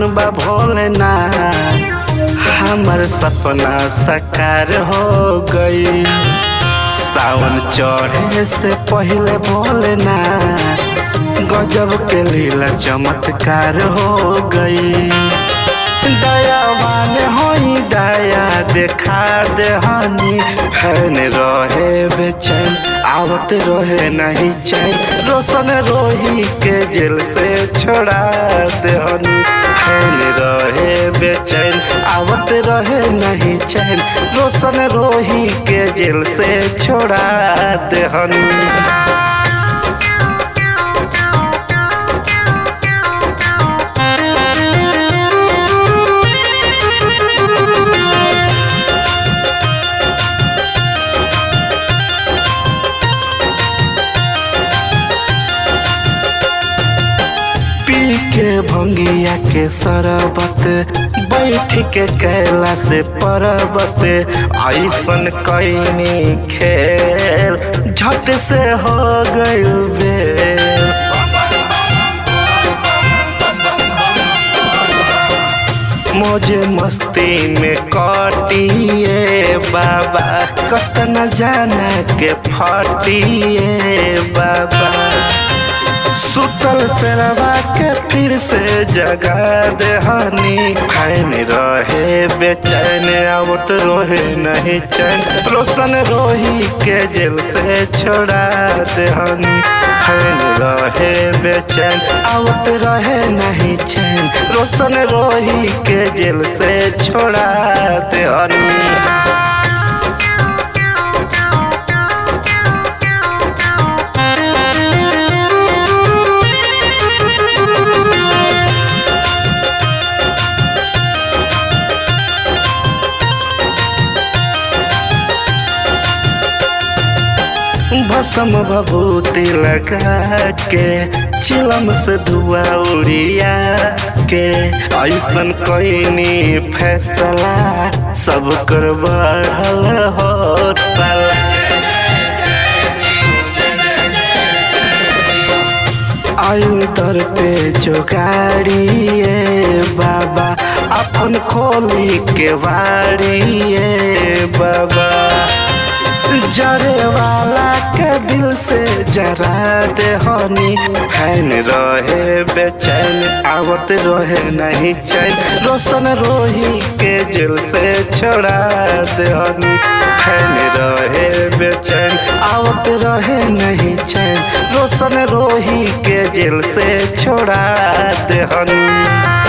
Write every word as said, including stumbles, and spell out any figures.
बा भोलेनाथ, हमर सपना साकार हो गई। सावन चढ़े से पहले भोलेनाथ गजब के लीला चमत्कार हो गई। दयावान होई दया देखा देहनी, फैन रहे बेचैन आवत रहे नहीं चैन। रोशन रोही के जेल से छोड़ा देहनी, फैन रहे बेचैन आवत रहे नहीं चैन। रोशन रोही के जेल से छोड़ा देहनी। के भंगिया के सरबत बैठ के कैला से पर्वत, ऐसन कैनी खेल झट से हो गई बेल। मौजे मस्ती में कटिए बाबा, कतना जाना के फटिए बाबा। सुतल सेरवा के फिर से जगा देहनी, फैन रहे बेचैन आवत रहे नहीं चैन। रोशन रोही के जेल से छोड़ा देहनी, फैन रहे बेचैन आवत रहे नहीं चैन। रोशन रोही के जेल से छोड़ा देहनी। भस्म भभूति लगा के चिलम से धुआं उड़िया के, ऐसन कैनी फैसला सब कर बढ़ल हौसला। आयु दर पे जो गाड़िए बाबा, अपन खोली के वाड़िए बाबा। जरे वाला के दिल से जरा देहनी, फैन रहे बेचैन आवत रहे नहीं चैन। रोशन रोही के जेल से छोड़ा देहनी, फैन रहे बेचैन आवत रहे नहीं चैन। रोशन रोही के जेल से छोड़ा देहनी।